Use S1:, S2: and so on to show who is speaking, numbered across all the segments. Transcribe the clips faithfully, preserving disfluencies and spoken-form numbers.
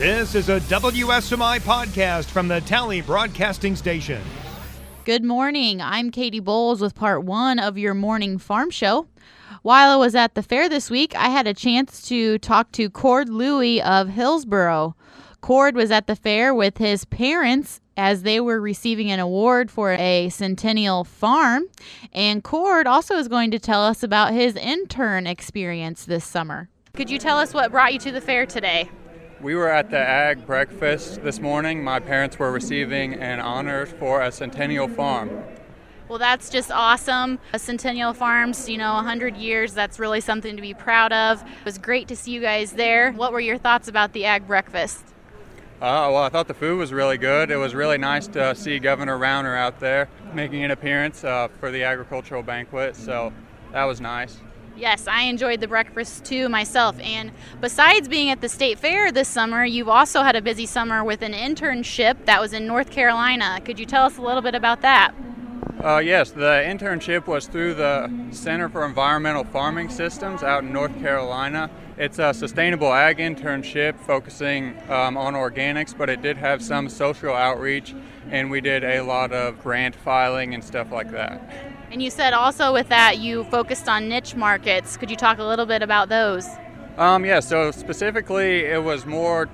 S1: This is a W S M I podcast from the Tally Broadcasting Station.
S2: Good morning. I'm Katie Bowles with part one of your morning farm show. While I was at the fair this week, I had a chance to talk to Cord Louie of Hillsboro. Cord was at the fair with his parents as they were receiving an award for a Centennial Farm. And Cord also is going to tell us about his intern experience this summer. Could you tell us what brought you to the fair today?
S3: We were at the Ag Breakfast this morning. My parents were receiving an honor for a Centennial Farm.
S2: Well, that's just awesome. A Centennial Farms, you know, one hundred years, that's really something to be proud of. It was great to see you guys there. What were your thoughts about the Ag Breakfast?
S3: Uh, well, I thought the food was really good. It was really nice to see Governor Rauner out there making an appearance uh, for the agricultural banquet, so that was nice.
S2: Yes, I enjoyed the breakfast too myself. And besides being at the state fair this summer, you've also had a busy summer with an internship that was in North Carolina. Could you tell us a little bit about that?
S3: Uh, yes, the internship was through the Center for Environmental Farming Systems out in North Carolina. It's a sustainable ag internship focusing um, on organics, but it did have some social outreach, and we did a lot of grant filing and stuff like that.
S2: And you said also with that you focused on niche markets. Could you talk a little bit about those?
S3: Um, yeah, so specifically it was more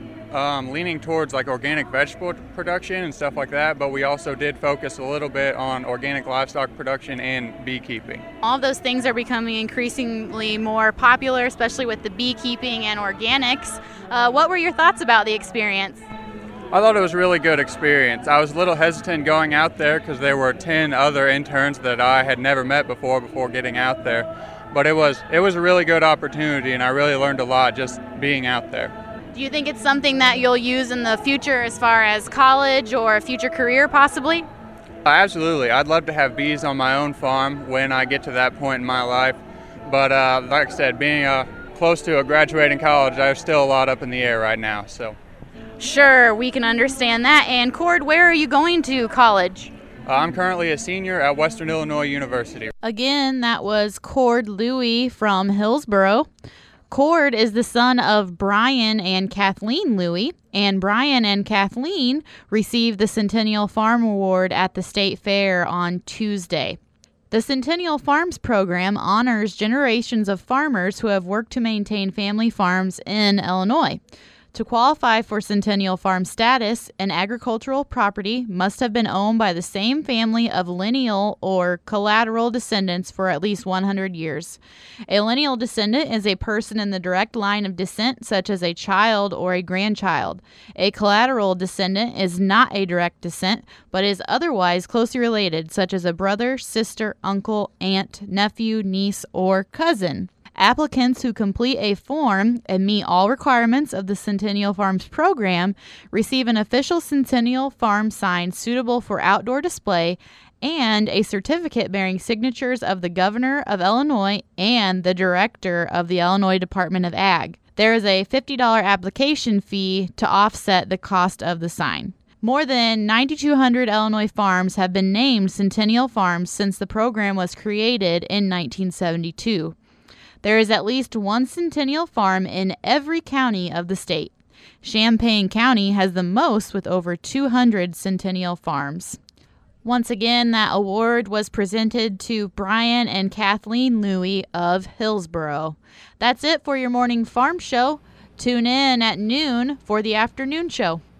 S3: um, leaning towards like organic vegetable production and stuff like that, but we also did focus a little bit on organic livestock production and beekeeping.
S2: All of those things are becoming increasingly more popular, especially with the beekeeping and organics. Uh, what were your thoughts about the experience?
S3: I thought it was a really good experience. I was a little hesitant going out there because there were ten other interns that I had never met before before getting out there. But it was it was a really good opportunity, and I really learned a lot just being out there.
S2: Do you think it's something that you'll use in the future as far as college or a future career possibly?
S3: Uh, absolutely. I'd love to have bees on my own farm when I get to that point in my life. But uh, like I said, being uh, close to a graduating college, there's still a lot up in the air right now. So.
S2: Sure, we can understand that. And Cord, where are you going to college?
S3: Uh, I'm currently a senior at Western Illinois University.
S2: Again, that was Cord Louie from Hillsboro. Cord is the son of Brian and Kathleen Louie, and Brian and Kathleen received the Centennial Farm Award at the State Fair on Tuesday. The Centennial Farms program honors generations of farmers who have worked to maintain family farms in Illinois. To qualify for Centennial Farm status, an agricultural property must have been owned by the same family of lineal or collateral descendants for at least one hundred years. A lineal descendant is a person in the direct line of descent, such as a child or a grandchild. A collateral descendant is not a direct descent, but is otherwise closely related, such as a brother, sister, uncle, aunt, nephew, niece, or cousin. Applicants who complete a form and meet all requirements of the Centennial Farms program receive an official Centennial Farm sign suitable for outdoor display and a certificate bearing signatures of the Governor of Illinois and the Director of the Illinois Department of Ag. There is a fifty dollars application fee to offset the cost of the sign. More than nine thousand two hundred Illinois farms have been named Centennial Farms since the program was created in nineteen seventy-two. There is at least one Centennial Farm in every county of the state. Champaign County has the most with over two hundred Centennial Farms. Once again, that award was presented to Brian and Kathleen Louie of Hillsboro. That's it for your morning farm show. Tune in at noon for the afternoon show.